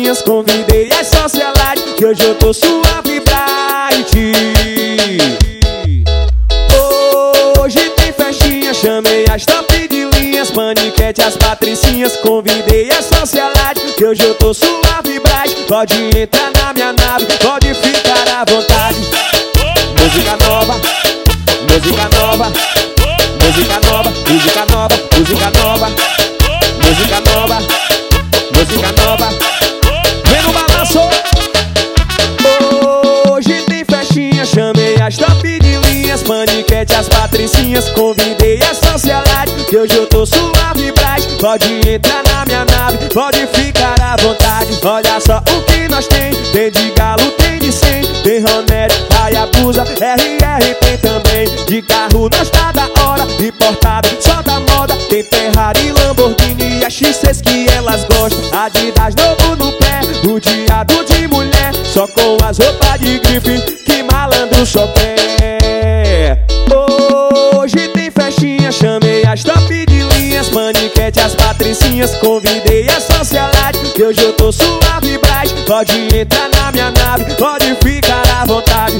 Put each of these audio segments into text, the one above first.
patricinhas, convidei as socialite, que hoje eu tô suave bright. Hoje tem festinha, chamei as top de linhas, paniquete, as patricinhas, convidei as socialite, que hoje eu tô suave bright. Pode entrar na minha nave, pode ficar à vontade. Música nova, música nova, música nova, música nova, música nova, música nova, música nova. Vem no balanço. Hoje tem festinha, chamei as top de linhas, paniquete, as patricinhas, convidei as socialite, que hoje eu tô suave bright. Pode entrar na minha nave, pode ficar à vontade. Olha só o que nós tem de galo, tem de 100, tem Ronete, Hayabusa, RR tem também. De carro nós tá da hora, importado só da moda. Tem Ferrari, Lamborghini e a X6 que elas gostam. Adidas novo no pé, rodeado de mulher, só com as roupas de grife que malandro só quer. Hoje tem festinha, chamei as top de linhas, paniquete, as patricinhas, convidei as socialite, que hoje eu tô suave bright. Pode entrar na minha nave, pode ficar à vontade.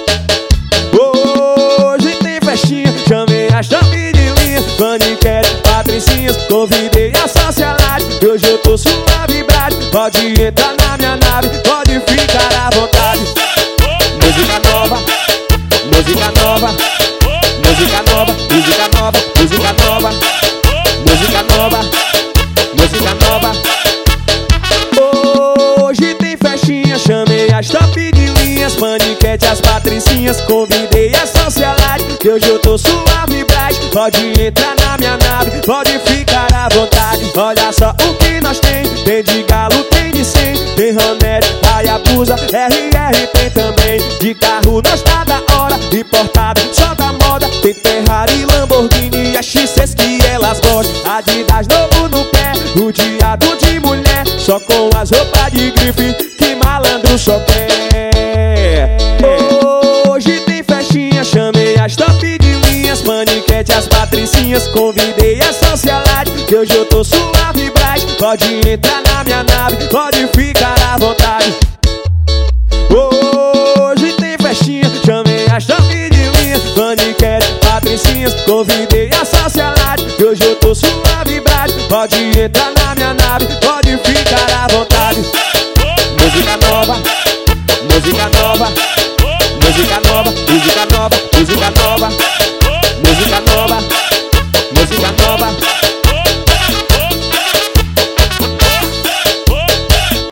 Hoje tem festinha, chamei as top de linhas, paniquete, patricinhas, convidei as socialite, que hoje eu tô suave bright. Pode entrar na minha nave, pode ficar à vontade. Música nova, música nova, música nova, música nova, música nova, música nova, música nova. Hoje tem festinha, chamei as top de linhas, paniquete, as patricinhas, convidei as socialite, que hoje eu tô suave bright. Pode entrar na minha nave, pode ficar à vontade. Olha só o que nós tem de galo, tem de 100, tem Ronete, Hayabusa, RR tem também. De carro nós tá da hora, importado só da moda. Tem Ferrari, Lamborghini e a X6 que elas gostam. Adidas novo no pé, rodeado de mulher, só com as roupas de grife que malandro só quer. Hoje tem festinha, chamei as top de linhas, paniquete, as patricinhas, convidei as socialite, que hoje eu tô suave bright. Pode entrar na minha nave, pode ficar à vontade. Hoje tem festinha, chamei as top de linhas, paniquete, patricinhas, convidei as socialite, que hoje eu tô suave bright. Pode entrar na minha nave,